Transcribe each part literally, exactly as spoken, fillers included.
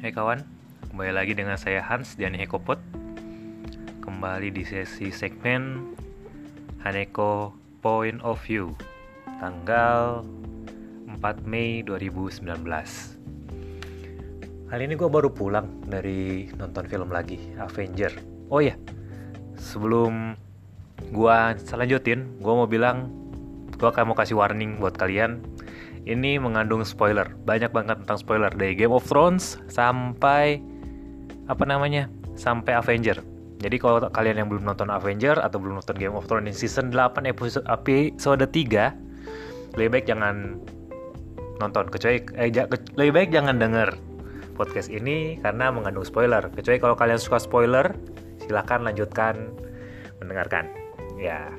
Hai kawan, kembali lagi dengan saya Hans di Haneko Pod. Kembali di sesi segmen Haneko Point of View, tanggal empat Mei dua ribu sembilan belas. Kali ini gue baru pulang dari nonton film lagi, Avenger. Oh iya, sebelum gue selanjutin, gue mau bilang gue akan mau kasih warning buat kalian. Ini mengandung spoiler, banyak banget tentang spoiler dari Game of Thrones sampai apa namanya, sampai Avenger. Jadi kalau kalian yang belum nonton Avenger atau belum nonton Game of Thrones di season delapan episode episode tiga, lebih baik jangan nonton, kecuali eh, lebih baik jangan denger podcast ini karena mengandung spoiler. Kecuali kalau kalian suka spoiler, silakan lanjutkan mendengarkan. Ya.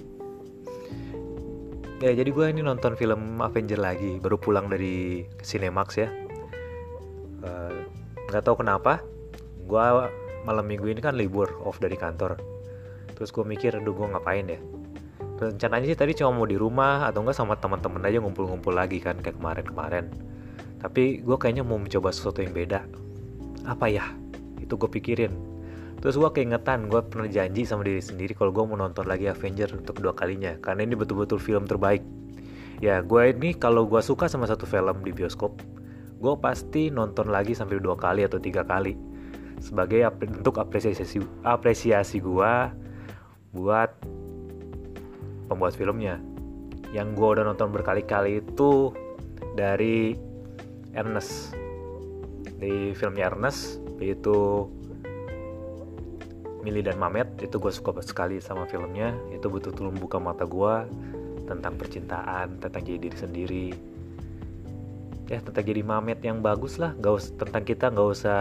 Ya jadi gue ini nonton film Avenger lagi, baru pulang dari Cinemax ya. uh, Gak tahu kenapa, gue malam minggu ini kan libur, off dari kantor. Terus gue mikir, aduh gue ngapain ya. Rencananya sih tadi cuma mau di rumah atau enggak sama teman-teman aja ngumpul-ngumpul lagi kan, kayak kemarin-kemarin. Tapi gue kayaknya mau mencoba sesuatu yang beda. Apa ya? Itu gue pikirin. Terus gue keingetan, gue pernah janji sama diri sendiri kalau gue mau nonton lagi Avenger untuk kedua kalinya, karena ini betul-betul film terbaik. Ya, gue ini kalau gue suka sama satu film di bioskop, gue pasti nonton lagi sampai dua kali atau tiga kali, sebagai bentuk apresiasi apresiasi gue buat pembuat filmnya. Yang gue udah nonton berkali-kali itu dari Ernest, di filmnya Ernest, yaitu Millie dan Mamet. Itu gue suka sekali sama filmnya. Itu betul-betul membuka mata gue tentang percintaan, tentang jadi diri sendiri, ya tentang jadi Mamet yang bagus lah. Gak usah tentang kita, gak usah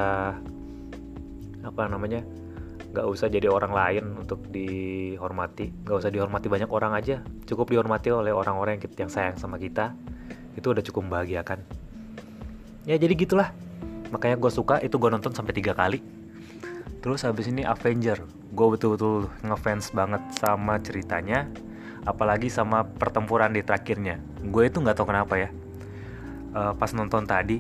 apa namanya, gak usah jadi orang lain untuk dihormati. Gak usah dihormati banyak orang aja, cukup dihormati oleh orang-orang yang, yang sayang sama kita. Itu udah cukup membahagiakan. Ya jadi gitulah, makanya gue suka. Itu gue nonton sampai tiga kali. Terus habis ini Avenger, gue betul-betul ngefans banget sama ceritanya, apalagi sama pertempuran di terakhirnya. Gue itu nggak tahu kenapa ya, uh, pas nonton tadi,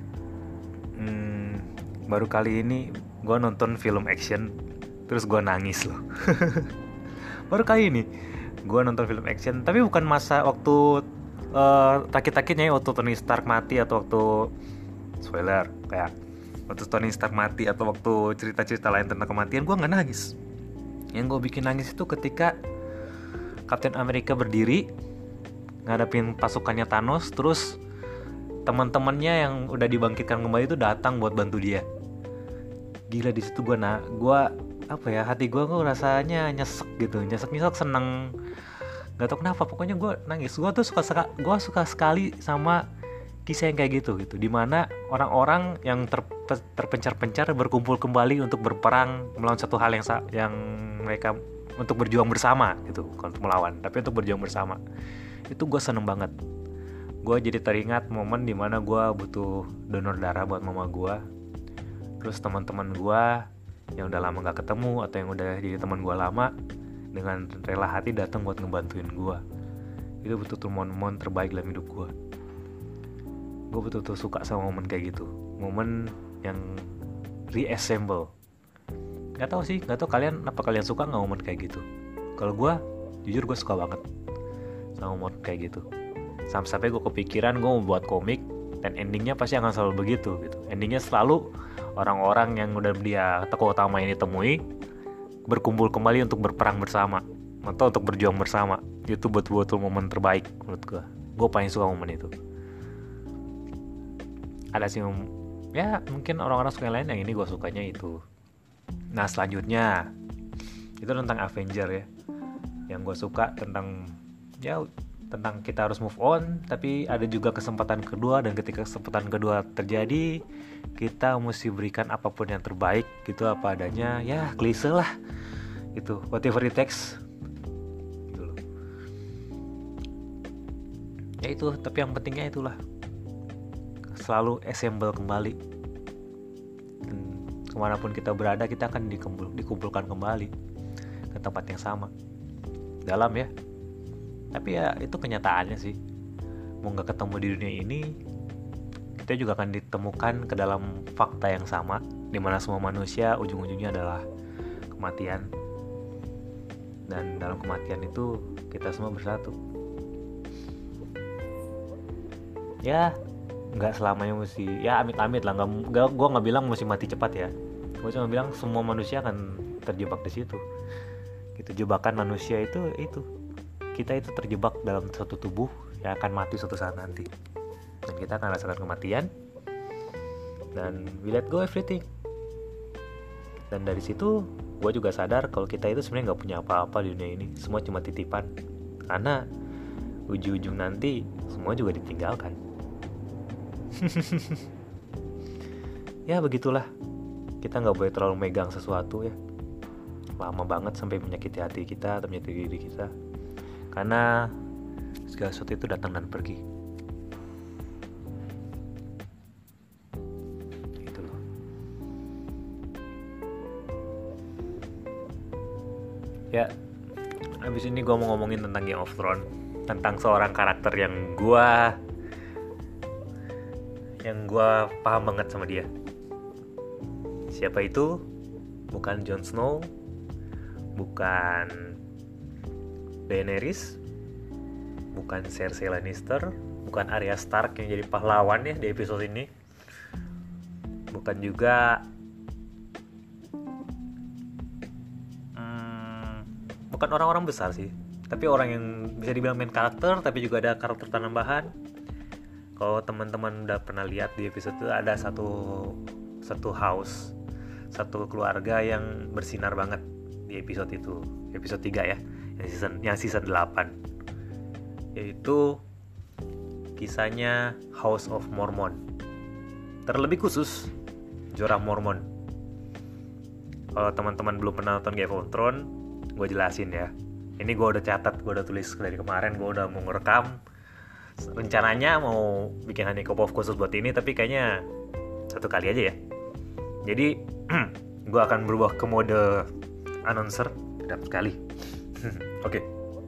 hmm, baru kali ini gue nonton film action, terus gue nangis loh. Baru kali ini gue nonton film action, tapi bukan masa waktu uh, takit-takitnya, waktu Tony Stark mati atau waktu spoiler kayak waktu Tony Stark mati atau waktu cerita-cerita lain tentang kematian. Gue gak nangis. Yang gue bikin nangis itu ketika Captain America berdiri ngadepin pasukannya Thanos, terus teman-temannya yang udah dibangkitkan kembali itu datang buat bantu dia. Gila, di situ gue nah gue apa ya, hati gue gue rasanya nyesek gitu, nyesek nyesek seneng, gak tau kenapa, pokoknya gue nangis. Gue tuh suka gue suka sekali sama kisah yang kayak gitu gitu, dimana orang-orang yang ter, terpencar-pencar berkumpul kembali untuk berperang melawan satu hal yang yang mereka untuk berjuang bersama gitu, bukan untuk melawan tapi untuk berjuang bersama. Itu gue seneng banget. Gue jadi teringat momen dimana gue butuh donor darah buat mama gue, terus teman-teman gue yang udah lama gak ketemu atau yang udah jadi teman gue lama dengan rela hati datang buat ngebantuin gue. Itu betul-betul momen-momen terbaik dalam hidup gue. Gue betul-betul suka sama momen kayak gitu, momen yang reassemble. Gak tau sih, gak tau kalian apa kalian suka nggak momen kayak gitu. Kalau gue, jujur gue suka banget sama momen kayak gitu. Sampai-sampai gue kepikiran gue mau buat komik dan endingnya pasti akan selalu begitu gitu. Endingnya selalu orang-orang yang udah dia tokoh utama ini temui berkumpul kembali untuk berperang bersama atau untuk berjuang bersama. Itu betul-betul momen terbaik menurut gue. Gue paling suka momen itu. Ada sih ya, mungkin orang-orang suka yang lain, yang ini gue sukanya itu. Nah selanjutnya itu tentang Avenger ya. Yang gue suka tentang ya tentang kita harus move on, tapi ada juga kesempatan kedua, dan ketika kesempatan kedua terjadi kita mesti berikan apapun yang terbaik gitu, apa adanya. Ya klise lah itu, whatever it takes gitu loh. Ya itu, tapi yang pentingnya itulah, selalu assemble kembali. Dan kemanapun kita berada, kita akan dikumpul, dikumpulkan kembali ke tempat yang sama. Dalam ya. Tapi ya itu kenyataannya sih. Mau gak ketemu di dunia ini, kita juga akan ditemukan ke dalam fakta yang sama, di mana semua manusia ujung-ujungnya adalah kematian. Dan dalam kematian itu kita semua bersatu. Ya, nggak selamanya mesti, ya amit-amit lah, nggak, gue nggak bilang mesti mati cepat ya. Gue cuma bilang semua manusia akan terjebak di situ. Gitu, jebakan manusia itu itu kita itu terjebak dalam satu tubuh yang akan mati suatu saat nanti. Dan kita akan rasakan kematian. Dan we let go everything. Dan dari situ gue juga sadar kalau kita itu sebenarnya nggak punya apa-apa di dunia ini. Semua cuma titipan. Karena ujung-ujung nanti semua juga ditinggalkan. Ya begitulah, kita nggak boleh terlalu megang sesuatu ya lama banget sampai menyakiti hati kita atau menyakiti diri kita, karena segala sesuatu itu datang dan pergi. Gitu loh. Ya, abis ini gue mau ngomongin tentang Game of Thrones, tentang seorang karakter yang gue yang gue paham banget sama dia. Siapa itu? Bukan Jon Snow, bukan Daenerys, bukan Cersei Lannister, bukan Arya Stark yang jadi pahlawan ya di episode ini, bukan juga hmm, bukan orang-orang besar sih, tapi orang yang bisa dibilang main karakter, tapi juga ada karakter tambahan. Kalau teman-teman udah pernah lihat di episode itu, ada satu satu house, satu keluarga yang bersinar banget di episode itu, episode tiga ya, yang season yang season delapan, yaitu kisahnya House of Mormon. Terlebih khusus Jorah Mormon. Kalau teman-teman belum pernah nonton Game of Thrones, gue jelasin ya. Ini gue udah catat, gue udah tulis dari kemarin, gue udah mau ngerekam. Rencananya mau bikin Honeycomb khusus buat ini, tapi kayaknya satu kali aja ya. Jadi gue akan berubah ke mode announcer, dapat kali. Oke. Okay.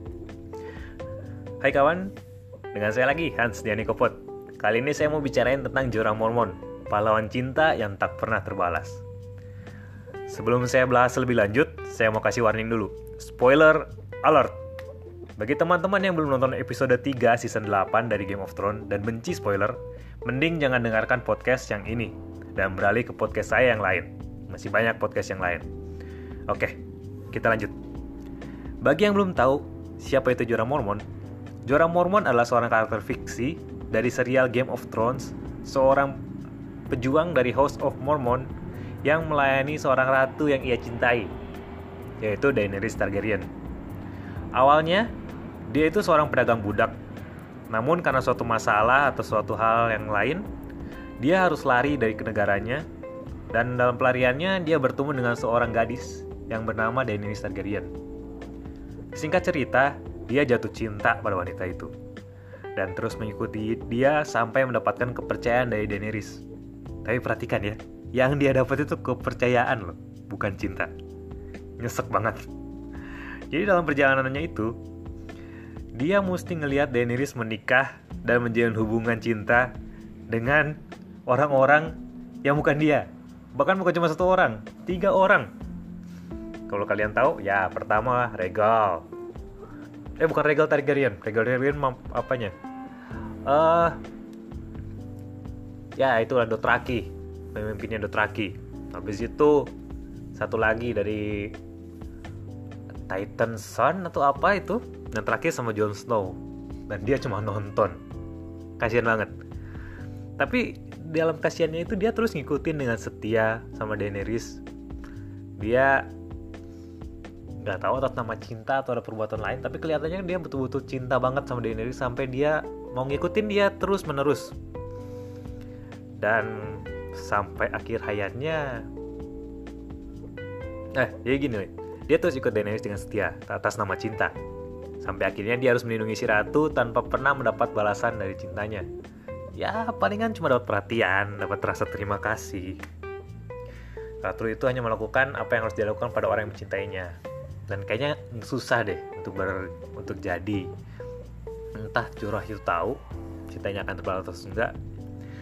Hai kawan, dengan saya lagi Hans di Honeycomb. Kali ini saya mau bicarain tentang Jorah Mormon, pahlawan cinta yang tak pernah terbalas. Sebelum saya bahas lebih lanjut, saya mau kasih warning dulu. Spoiler alert. Bagi teman-teman yang belum nonton episode tiga season delapan dari Game of Thrones dan benci spoiler, mending jangan dengarkan podcast yang ini dan beralih ke podcast saya yang lain. Masih banyak podcast yang lain. Oke, kita lanjut. Bagi yang belum tahu siapa itu Jorah Mormon, Jorah Mormon adalah seorang karakter fiksi dari serial Game of Thrones, seorang pejuang dari House of Mormon yang melayani seorang ratu yang ia cintai, yaitu Daenerys Targaryen. Awalnya, dia itu seorang pedagang budak. Namun karena suatu masalah atau suatu hal yang lain, dia harus lari dari negaranya. Dan dalam pelariannya, dia bertemu dengan seorang gadis yang bernama Daenerys Targaryen. Singkat cerita, dia jatuh cinta pada wanita itu dan terus mengikuti dia sampai mendapatkan kepercayaan dari Daenerys. Tapi perhatikan ya, yang dia dapat itu kepercayaan loh, bukan cinta. Nyesek banget. Jadi dalam perjalanannya itu, dia mesti ngelihat Daenerys menikah dan menjalin hubungan cinta dengan orang-orang yang bukan dia. Bahkan bukan cuma satu orang, tiga orang. Kalau kalian tahu, ya pertama Rhaegal. Eh bukan Rhaegal Targaryen, Rhaegal Targaryen apanya? Eh, uh, ya itulah Dothraki, pemimpinnya Dothraki. Habis itu satu lagi dari Titan Son atau apa itu. Dan terakhir sama Jon Snow. Dan dia cuma nonton. Kasian banget. Tapi dalam kasiannya itu dia terus ngikutin dengan setia sama Daenerys. Dia gak tahu atas nama cinta atau ada perbuatan lain, tapi kelihatannya dia betul-betul cinta banget sama Daenerys sampai dia mau ngikutin dia terus menerus. Dan sampai akhir hayatnya, eh jadi gini nih, dia terus ikut Daenerys dengan setia atas nama cinta. Sampai akhirnya dia harus melindungi si ratu tanpa pernah mendapat balasan dari cintanya. Ya palingan cuma dapat perhatian, dapat rasa terima kasih. Ratu itu hanya melakukan apa yang harus dilakukan pada orang yang mencintainya. Dan kayaknya susah deh untuk ber, untuk jadi. Entah Jorah itu tahu cintanya akan terbalas atau enggak.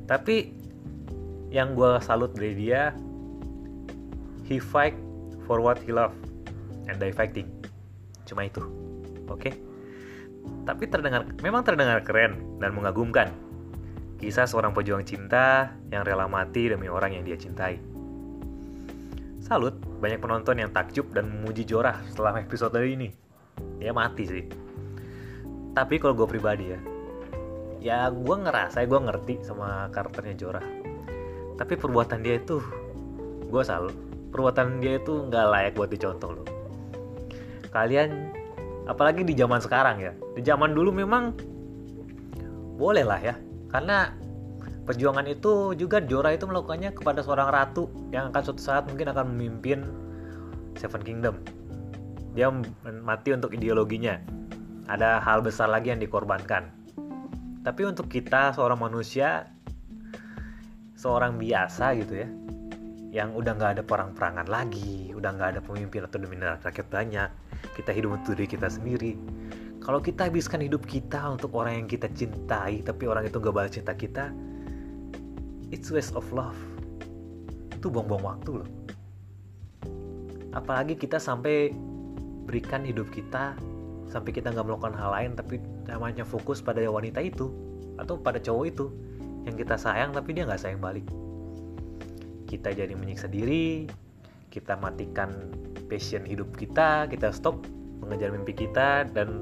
Tapi yang gue salut dari dia, he fight for what he love and die fighting. Cuma itu. Oke. Okay? Tapi terdengar memang terdengar keren dan mengagumkan. Kisah seorang pejuang cinta yang rela mati demi orang yang dia cintai. Salut, banyak penonton yang takjub dan memuji Jorah setelah episode ini. Dia mati sih. Tapi kalau gue pribadi ya, ya gue ngerasa, gue ngerti sama karakternya Jorah. Tapi perbuatan dia itu, gue salut. Perbuatan dia itu nggak layak buat dicontoh loh. Kalian, apalagi di zaman sekarang ya. Di zaman dulu memang boleh lah ya. Karena perjuangan itu juga Jorah itu melakukannya kepada seorang ratu yang akan suatu saat mungkin akan memimpin Seven Kingdom. Dia mati untuk ideologinya. Ada hal besar lagi yang dikorbankan. Tapi untuk kita seorang manusia, seorang biasa gitu ya, yang udah gak ada perang-perangan lagi, udah gak ada pemimpin atau dominan rakyat banyak, kita hidup untuk diri kita sendiri. Kalau kita habiskan hidup kita untuk orang yang kita cintai, tapi orang itu gak balas cinta kita, it's waste of love. Itu buang-buang waktu loh. Apalagi kita sampai berikan hidup kita, sampai kita gak melakukan hal lain, tapi namanya fokus pada wanita itu, atau pada cowok itu, yang kita sayang tapi dia gak sayang balik. Kita jadi menyiksa diri, kita matikan passion hidup kita, kita stop mengejar mimpi kita, dan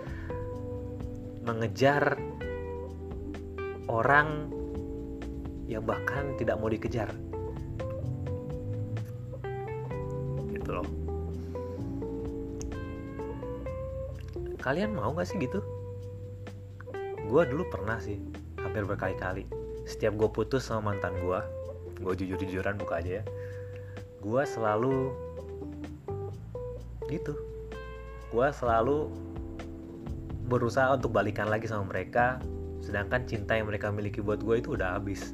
mengejar orang yang bahkan tidak mau dikejar. Gitu loh. Kalian mau gak sih gitu? Gue dulu pernah sih, hampir berkali-kali. Setiap gue putus sama mantan gue, gue jujur-jujuran buka aja ya, gue selalu gitu. Gue selalu berusaha untuk balikan lagi sama mereka, sedangkan cinta yang mereka miliki buat gue itu udah habis.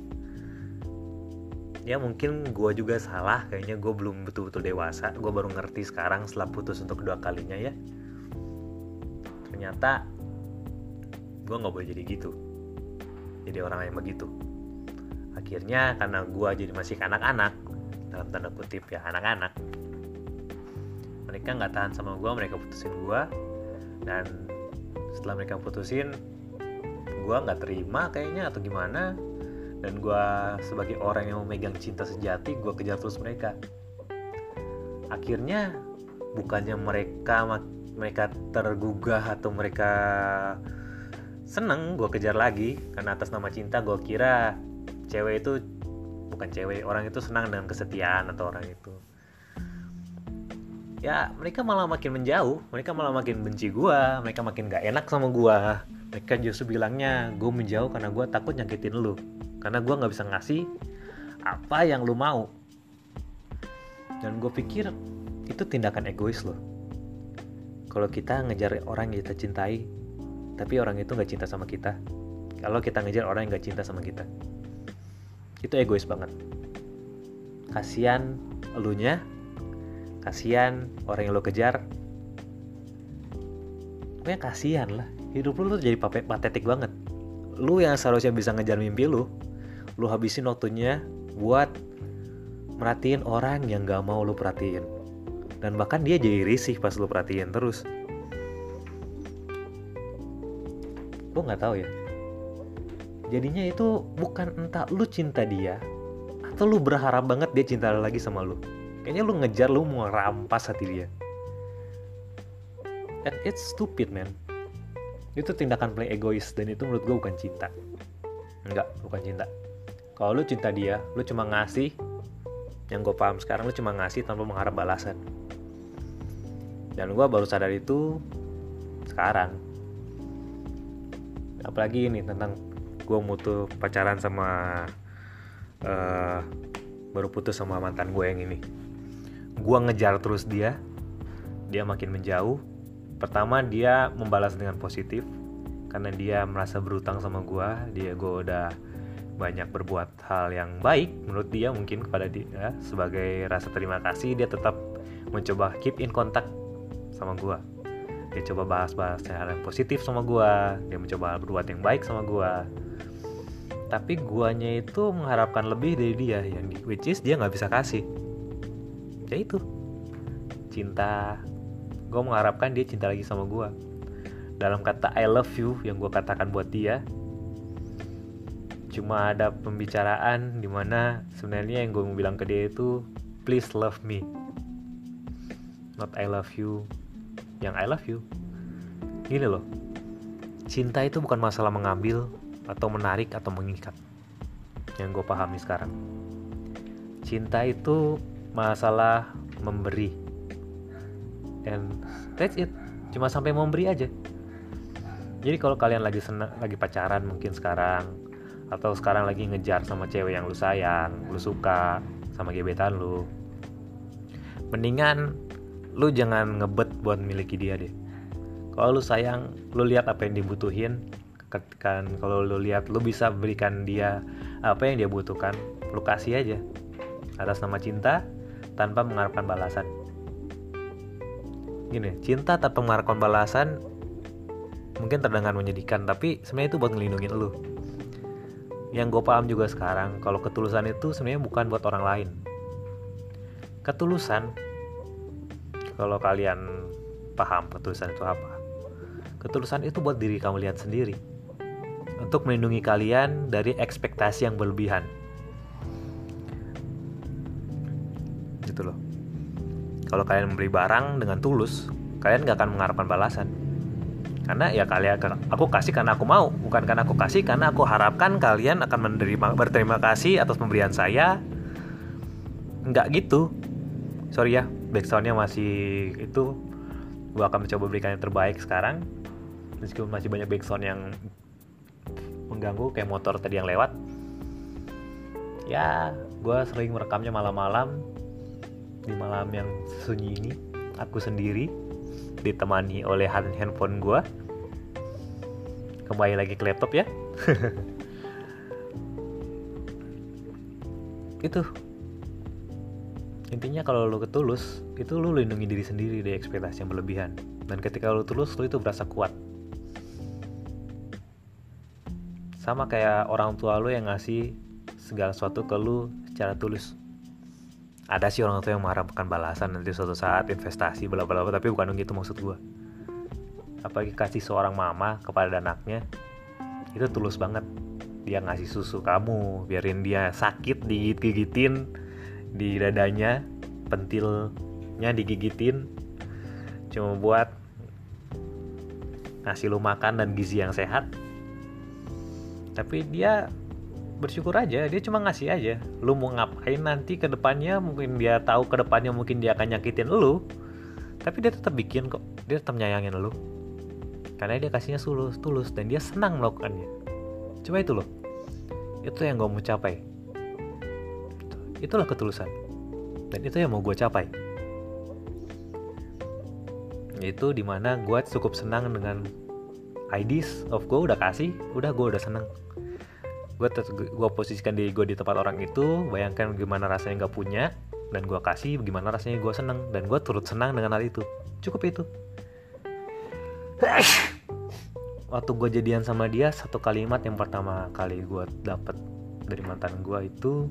Ya mungkin gue juga salah, kayaknya gue belum betul-betul dewasa. Gue baru ngerti sekarang setelah putus untuk kedua kalinya ya. Ternyata gue gak boleh jadi gitu, jadi orang yang begitu. Akhirnya karena gue jadi masih anak-anak, dalam tanda kutip ya anak-anak, mereka gak tahan sama gue, mereka putusin gue. Dan setelah mereka putusin, gue gak terima kayaknya atau gimana. Dan gue sebagai orang yang memegang cinta sejati, gue kejar terus mereka. Akhirnya bukannya mereka mereka tergugah atau mereka seneng gue kejar lagi, karena atas nama cinta gue kira cewek itu, bukan cewek, orang itu senang dengan kesetiaan atau orang itu. Ya mereka malah makin menjauh, mereka malah makin benci gue, mereka makin gak enak sama gue. Mereka justru bilangnya gue menjauh karena gue takut nyakitin lu, karena gue gak bisa ngasih apa yang lu mau. Dan gue pikir itu tindakan egois loh. Kalau kita ngejar orang yang kita cintai, tapi orang itu gak cinta sama kita. Kalau kita ngejar orang yang gak cinta sama kita, itu egois banget. Kasian elunya, kasian orang yang lo kejar. Pokoknya kasian lah. Hidup lu tuh jadi patetik banget. Lu yang seharusnya bisa ngejar mimpi lu, lu habisin waktunya buat merhatiin orang yang gak mau lu perhatiin. Dan bahkan dia jadi risih pas lu perhatiin terus. Gue gak tahu ya. Jadinya itu bukan entah lu cinta dia atau lu berharap banget dia cinta lagi sama lu. Kayaknya lu ngejar, lu mau rampas hati dia. And it's stupid man. Itu tindakan paling egois, dan itu menurut gue bukan cinta. Enggak, bukan cinta. Kalau lu cinta dia, lu cuma ngasih. Yang gue paham sekarang, lu cuma ngasih tanpa mengharap balasan. Dan gue baru sadar itu sekarang. Apalagi ini tentang gue mutu pacaran sama uh, baru putus sama mantan gue yang ini. Gue ngejar terus dia, dia makin menjauh. Pertama dia membalas dengan positif, karena dia merasa berutang sama gue. Dia gue udah banyak berbuat hal yang baik menurut dia, mungkin kepada dia. Sebagai rasa terima kasih, dia tetap mencoba keep in contact sama gue. Dia coba bahas-bahas hal yang positif sama gue, dia mencoba berbuat yang baik sama gue. tapi guanya itu mengharapkan lebih dari dia, yang di, which is dia nggak bisa kasih. Ya itu cinta, gue mengharapkan dia cinta lagi sama gue. Dalam kata I love you yang gue katakan buat dia, cuma ada pembicaraan dimana sebenarnya yang gue mau bilang ke dia itu please love me, not I love you. Yang I love you gini loh, cinta itu bukan masalah mengambil atau menarik atau mengikat. Yang gue pahami sekarang, cinta itu masalah memberi, and that's it. Cuma sampai memberi aja. Jadi kalau kalian lagi senang, lagi pacaran mungkin sekarang, atau sekarang lagi ngejar sama cewek yang lu sayang, lu suka, sama gebetan lu, mendingan lu jangan ngebet buat miliki dia deh. Kalau lu sayang, lu lihat apa yang dibutuhin, kan kalau lu lihat lu bisa berikan dia apa yang dia butuhkan, lu kasih aja atas nama cinta tanpa mengharapkan balasan. Gini, cinta tanpa mengharapkan balasan mungkin terdengar menyedihkan, tapi sebenarnya itu buat ngelindungin lu. Yang gue paham juga sekarang, kalau ketulusan itu sebenarnya bukan buat orang lain. Ketulusan, kalau kalian paham ketulusan itu apa, ketulusan itu buat diri kamu lihat sendiri, untuk melindungi kalian dari ekspektasi yang berlebihan. Gitu loh. Kalau kalian memberi barang dengan tulus, kalian gak akan mengharapkan balasan. Karena ya kalian, aku kasih karena aku mau, bukan karena aku kasih karena aku harapkan kalian akan menerima, berterima kasih atas pemberian saya. Enggak gitu. Sorry ya, backsoundnya masih itu. Gue akan mencoba berikan yang terbaik sekarang, meskipun masih banyak backsound yang mengganggu kayak motor tadi yang lewat. Ya, gue sering merekamnya malam-malam, di malam yang sunyi ini, aku sendiri, ditemani oleh handphone gue. Kembali lagi ke laptop ya. Itu intinya, kalau lu ketulus, itu lu lindungi diri sendiri dari ekspektasi yang berlebihan. Dan ketika lu tulus, lu itu berasa kuat. Sama kayak orang tua lu yang ngasih segala sesuatu ke lu secara tulus. Ada sih orang tua yang mengharapkan balasan nanti suatu saat, investasi bla bla bla, tapi bukan begitu maksud gue. Apalagi kasih seorang mama kepada anaknya, itu tulus banget. Dia ngasih susu kamu, biarin dia sakit digigit-gigitin di dadanya, pentilnya digigitin, cuma buat ngasih lu makan dan gizi yang sehat. Tapi dia bersyukur aja, dia cuma ngasih aja. Lu mau ngapain nanti ke depannya, mungkin dia tahu ke depannya mungkin dia akan nyakitin lu, tapi dia tetap bikin kok, dia tetap nyayangin lu. Karena dia kasihnya tulus, tulus dan dia senang melakukannya. Coba itu loh, itu yang gue mau capai. Itulah ketulusan, dan itu yang mau gue capai. Itu dimana gue cukup senang dengan ideas of gue udah kasih, udah gue udah senang. Gue gue posisikan diri gue di tempat orang itu, bayangkan gimana rasanya nggak punya, dan gue kasih gimana rasanya gue senang, dan gue turut senang dengan hal itu. Cukup itu. Waktu gue jadian sama dia, satu kalimat yang pertama kali gue dapet dari mantan gue itu,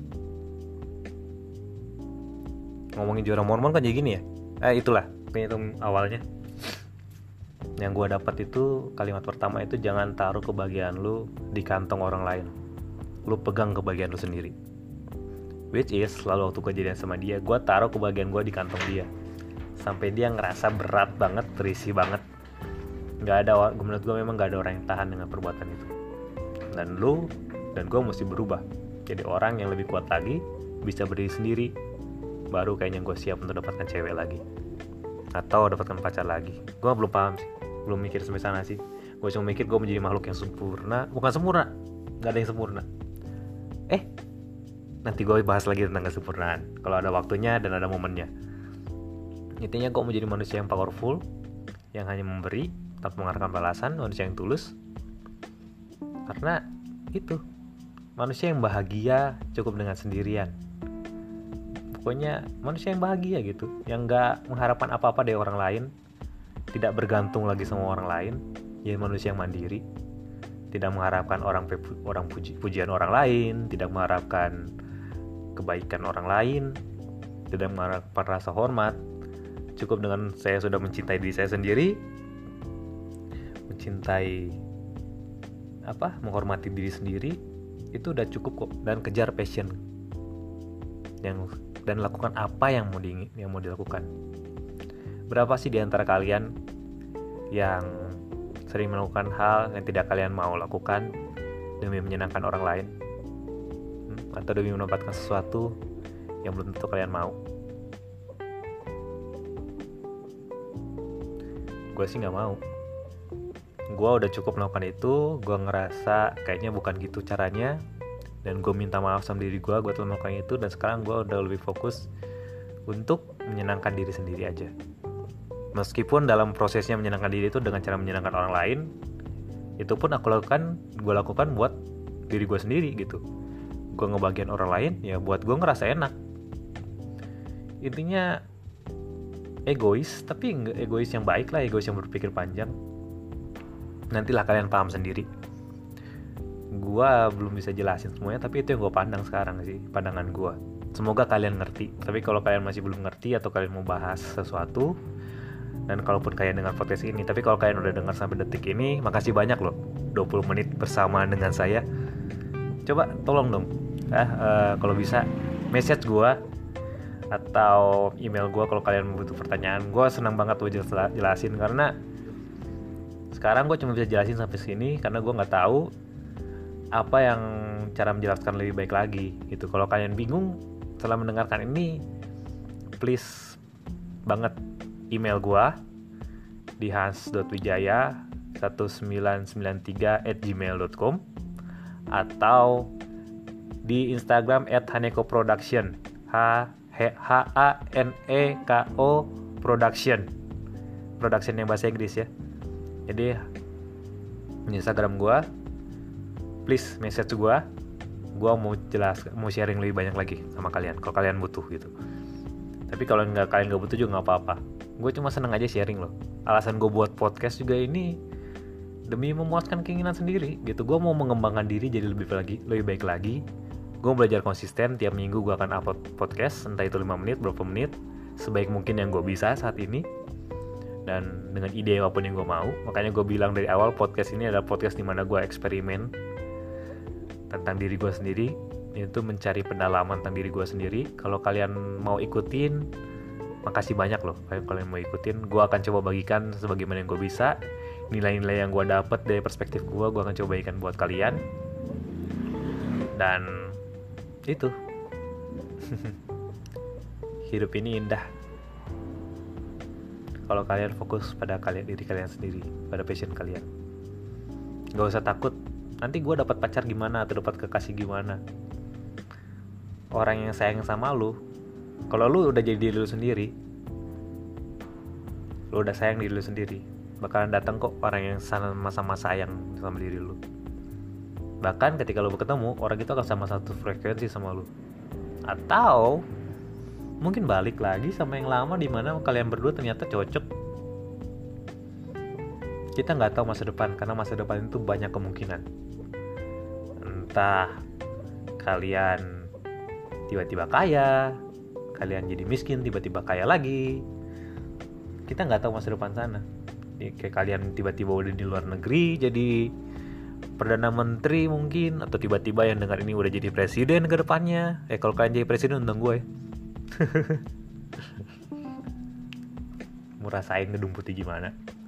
ngomongin juara Mormon kan jadi gini ya. Eh itulah, itu awalnya. Yang gue dapat itu kalimat pertama itu, jangan taruh kebahagiaan lu di kantong orang lain, lu pegang kebahagiaan lu sendiri. Which is selalu waktu kejadian sama dia, gue taruh kebahagiaan gue di kantong dia, sampai dia ngerasa berat banget, terisi banget. Gak ada, menurut gue memang gak ada orang yang tahan dengan perbuatan itu. Dan lu dan gue mesti berubah, jadi orang yang lebih kuat lagi, bisa berdiri sendiri. Baru kayaknya gue siap untuk dapatkan cewek lagi, atau dapatkan pacar lagi. Gue belum paham sih, belum mikir sampai sana sih. Gue cuma mikir gue menjadi makhluk yang sempurna. Bukan sempurna, gak ada yang sempurna. Eh, nanti gue bahas lagi tentang kesempurnaan kalau ada waktunya dan ada momennya. Intinya gue menjadi manusia yang powerful, yang hanya memberi tanpa mengharapkan balasan, manusia yang tulus. Karena itu, manusia yang bahagia cukup dengan sendirian. Pokoknya manusia yang bahagia gitu, yang gak mengharapkan apa-apa dari orang lain, tidak bergantung lagi sama orang lain. Ya manusia yang mandiri, tidak mengharapkan orang orang puji, pujian orang lain, tidak mengharapkan kebaikan orang lain, tidak mengharapkan rasa hormat. Cukup dengan saya sudah mencintai diri saya sendiri, mencintai apa, menghormati diri sendiri, itu udah cukup kok. Dan kejar passion yang dan lakukan apa yang mau di, yang mau dilakukan. Berapa sih di antara kalian yang sering melakukan hal yang tidak kalian mau lakukan demi menyenangkan orang lain, hmm? atau demi mendapatkan sesuatu yang belum tentu kalian mau? Gue sih nggak mau. Gue udah cukup melakukan itu. Gue ngerasa kayaknya bukan gitu caranya, dan gue minta maaf sama diri gue. Gue telah melakukan itu, dan sekarang gue udah lebih fokus untuk menyenangkan diri sendiri aja. Meskipun dalam prosesnya menyenangkan diri itu dengan cara menyenangkan orang lain, itu pun aku lakukan, gue lakukan buat diri gue sendiri gitu. Gue ngebagian orang lain ya buat gue ngerasa enak. Intinya egois, tapi nggak egois yang baik lah, egois yang berpikir panjang. Nantilah kalian paham sendiri. Gue belum bisa jelasin semuanya, tapi itu yang gue pandang sekarang sih, pandangan gue. Semoga kalian ngerti. Tapi kalau kalian masih belum ngerti atau kalian mau bahas sesuatu, dan kalaupun kalian dengar podcast ini, tapi kalau kalian udah dengar sampai detik ini, makasih banyak loh, dua puluh menit bersama dengan saya. Coba tolong dong, eh, uh, kalau bisa message gue atau email gue kalau kalian butuh pertanyaan. Gue senang banget tuh jelasin, karena sekarang gue cuma bisa jelasin sampai sini karena gue nggak tahu apa yang cara menjelaskan lebih baik lagi gitu. Kalau kalian bingung setelah mendengarkan ini, please banget email gue di hans dot wijaya satu sembilan sembilan tiga at gmail dot com atau di Instagram at haneko production, h h a n e k o production, production yang bahasa Inggris ya. Jadi di Instagram gue, please message gue, gue mau jelas, mau sharing lebih banyak lagi sama kalian kalau kalian butuh gitu. Tapi kalau nggak, kalian nggak butuh juga nggak apa-apa. Gue cuma seneng aja sharing loh. Alasan gue buat podcast juga ini demi memuaskan keinginan sendiri gitu. Gue mau mengembangkan diri jadi lebih lagi, lebih baik lagi. Gue belajar konsisten, tiap minggu gue akan upload podcast, entah itu lima menit, berapa menit, sebaik mungkin yang gue bisa saat ini, dan dengan ide apapun yang gue mau. Makanya gue bilang dari awal, podcast ini adalah podcast dimana gue eksperimen tentang diri gue sendiri, itu mencari pendalaman tentang diri gue sendiri. Kalau kalian mau ikutin, makasih banyak loh. Kalau kalian mau ikutin, gue akan coba bagikan sebagaimana yang gue bisa. Nilai-nilai yang gue dapet dari perspektif gue, gue akan coba bagikan buat kalian. Dan itu hidup ini indah kalau kalian fokus pada kalian, diri kalian sendiri, pada passion kalian. Gak usah takut nanti gue dapat pacar gimana atau dapat kekasih gimana. Orang yang sayang sama lu, kalau lu udah jadi diri lu sendiri, lu udah sayang diri lu sendiri, bakalan datang kok orang yang sama-sama sayang sama diri lu. Bahkan ketika lu ketemu, orang itu akan sama satu frekuensi sama lu. Atau mungkin balik lagi sama yang lama, di mana kalian berdua ternyata cocok. Kita nggak tahu masa depan, karena masa depan itu banyak kemungkinan. Entah kalian tiba-tiba kaya, kalian jadi miskin, tiba-tiba kaya lagi. Kita nggak tahu masa depan sana. Kayak kalian tiba-tiba udah di luar negeri jadi Perdana Menteri mungkin, atau tiba-tiba yang dengar ini udah jadi presiden ke depannya. Eh kalau kalian jadi presiden, undang gue. Mau rasain gedung putih gimana?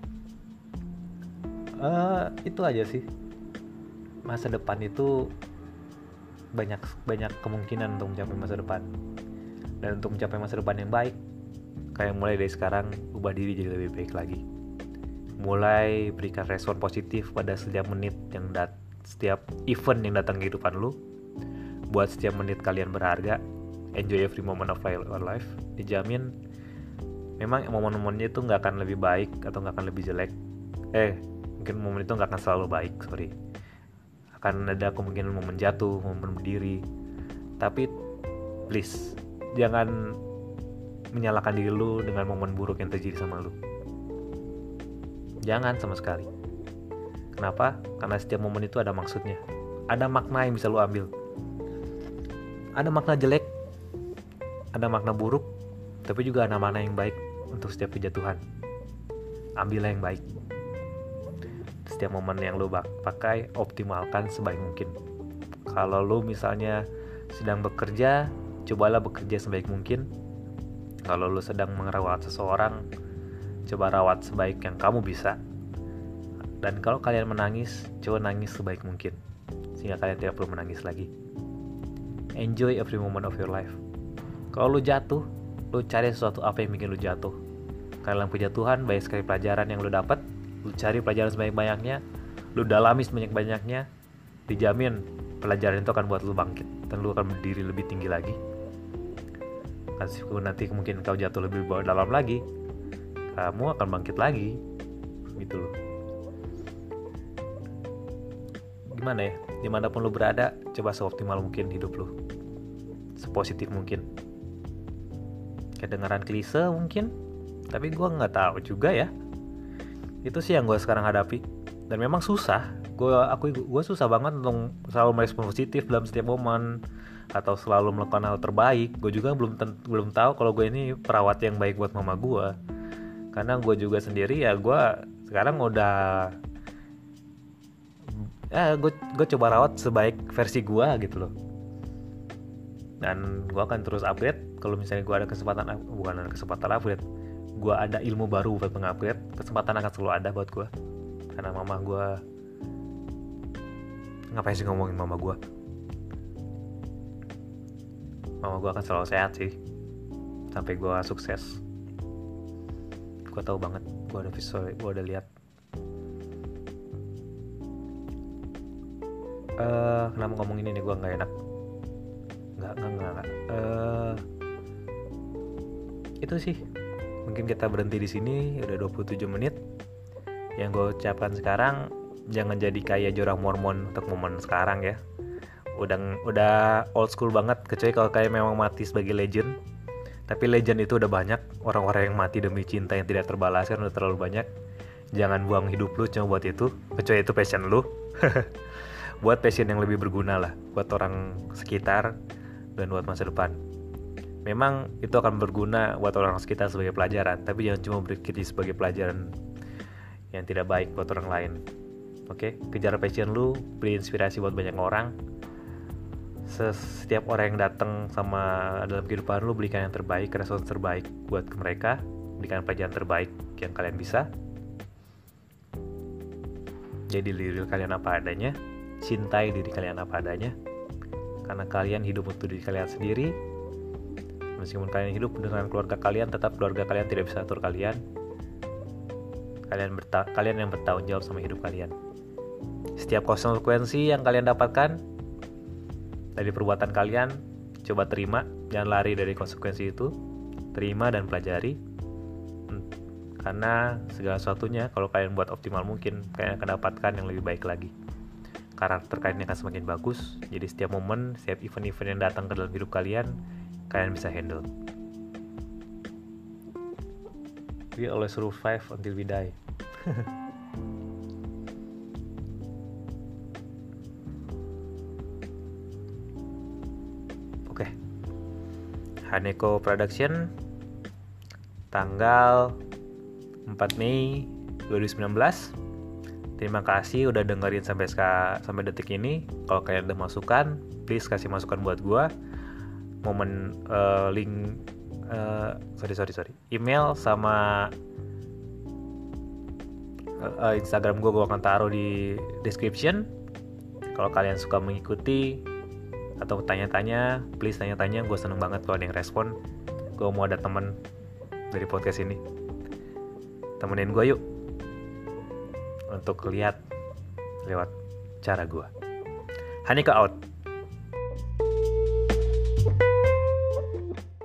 Uh, itu aja sih. Masa depan itu banyak banyak kemungkinan untuk mencapai masa depan. Dan untuk mencapai masa depan yang baik, kayak mulai dari sekarang ubah diri jadi lebih baik lagi. Mulai berikan respon positif pada setiap menit yang dat, setiap event yang datang ke kehidupan lu. Buat setiap menit kalian berharga. Enjoy every moment of your life. Dijamin memang momen-momennya itu gak akan lebih baik atau gak akan lebih jelek. Eh, mungkin momen itu gak akan selalu baik, sorry. Akan ada kemungkinan momen jatuh, momen berdiri. Tapi please, jangan menyalahkan diri lu dengan momen buruk yang terjadi sama lu. Jangan sama sekali. Kenapa? Karena setiap momen itu ada maksudnya, ada makna yang bisa lu ambil. Ada makna jelek, ada makna buruk, tapi juga ada makna yang baik untuk setiap kejatuhan. Ambillah yang baik. Setiap momen yang lu pakai, optimalkan sebaik mungkin. Kalau lu misalnya sedang bekerja, cobalah bekerja sebaik mungkin. Kalau lu sedang merawat seseorang, coba rawat sebaik yang kamu bisa. Dan kalau kalian menangis, coba nangis sebaik mungkin, sehingga kalian tidak perlu menangis lagi. Enjoy every moment of your life. Kalau lu jatuh, lu cari sesuatu apa yang bikin lu jatuh. Karena dalam kejatuhan banyak sekali pelajaran yang lu dapat. Lu cari pelajaran sebanyak-banyaknya, lu dalami sebanyak-banyaknya, dijamin pelajaran itu akan buat lu bangkit, dan lu akan berdiri lebih tinggi lagi. Meskipun nanti mungkin kau jatuh lebih dalam lagi, kamu akan bangkit lagi, gitu loh. Gimana ya, dimanapun lu berada, coba seoptimal mungkin hidup lu, sepositif mungkin. Kedengaran klise mungkin, tapi gue nggak tahu juga ya. Itu sih yang gue sekarang hadapi, dan memang susah. Gue aku gue susah banget untuk selalu merespon positif dalam setiap momen, atau selalu melakukan hal terbaik. Gue juga belum ten- belum tahu kalau gue ini perawat yang baik buat mama gue, karena gue juga sendiri ya, gue sekarang udah ya gue gue coba rawat sebaik versi gue gitu loh. Dan gue akan terus upgrade kalau misalnya gue ada kesempatan, bukan ada kesempatan upgrade, gue ada ilmu baru buat mengupgrade, kesempatan akan selalu ada buat gue. Karena mama gue, ngapain sih ngomongin mama gue, mama gue akan selalu sehat sih sampai gue sukses. Gue tahu banget, gue ada visual, gue udah lihat. Uh, kenapa ngomongin ini gue nggak enak? Nggak nggak nggak. nggak. Uh, itu sih. Mungkin kita berhenti di sini, udah dua puluh tujuh menit. Yang gue ucapkan sekarang, jangan jadi kayak Jorah Mormon untuk momen sekarang ya. Udah udah old school banget, kecuali kalau kayak memang mati sebagai legend. Tapi legend itu udah banyak, orang-orang yang mati demi cinta yang tidak terbalaskan udah terlalu banyak. Jangan buang hidup lu cuma buat itu, kecuali itu passion lu. Buat passion yang lebih berguna lah, buat orang sekitar dan buat masa depan. Memang itu akan berguna buat orang sekitar sebagai pelajaran, tapi jangan cuma berpikir sebagai pelajaran yang tidak baik buat orang lain. Oke, kejar passion lu, beri inspirasi buat banyak orang. Setiap orang yang datang sama dalam kehidupan lu, berikan yang terbaik, respons terbaik buat mereka, berikan pelajaran terbaik yang kalian bisa. Jadi diri kalian apa adanya, cintai diri kalian apa adanya, karena kalian hidup untuk diri kalian sendiri. Meskipun kalian hidup dengan keluarga kalian, tetap keluarga kalian tidak bisa atur kalian. Kalian berta- kalian yang bertanggung jawab sama hidup kalian. Setiap konsekuensi yang kalian dapatkan dari perbuatan kalian, coba terima, jangan lari dari konsekuensi itu. Terima dan pelajari. Karena segala sesuatunya kalau kalian buat optimal mungkin, kalian akan dapatkan yang lebih baik lagi. Karakter kalian akan semakin bagus. Jadi setiap momen, setiap event-event yang datang ke dalam hidup kalian, kalian bisa handle. We always survive until we die. Oke. Okay. Haneko Production, tanggal empat Mei dua ribu sembilan belas. Terima kasih udah dengerin sampai ska, sampai detik ini. Kalau kalian ada masukan, please kasih masukan buat gua. Momen uh, link uh, sorry sorry sorry email sama uh, Instagram gua gua akan taruh di description. Kalau kalian suka mengikuti atau tanya-tanya, please tanya-tanya. Gue seneng banget kalau ada yang respon. Gue mau ada teman dari podcast ini. Temenin gue yuk untuk lihat lewat cara gue. Haneka out.